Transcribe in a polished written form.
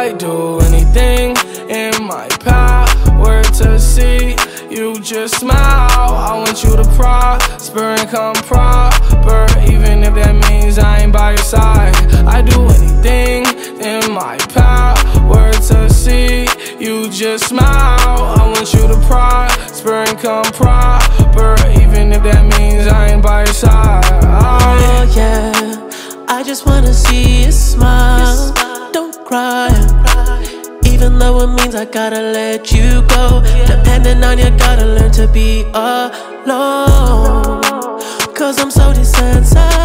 I'd do anything in my power to see you just smile. I want you to prosper and come proper, even if that means I ain't by your side. I'd do anything in my power to see you just smile. I want you to prosper and come proper, even if that means I ain't by your side. Oh yeah, I just wanna see you smile. Don't cry, even though it means I gotta let you go. Depending on you, gotta learn to be alone, 'cause I'm so desensitized.